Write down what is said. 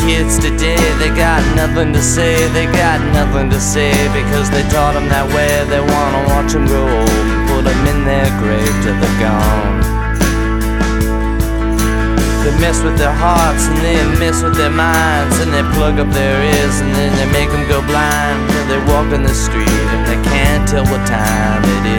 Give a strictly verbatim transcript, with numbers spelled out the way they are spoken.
kids today, they got nothing to say, they got nothing to say, because they taught them that way. They wanna watch them grow old and put them in their grave till they're gone. They mess with their hearts and they mess with their minds, and they plug up their ears and then they make them go blind. They walk in the street and they can't tell what time it is.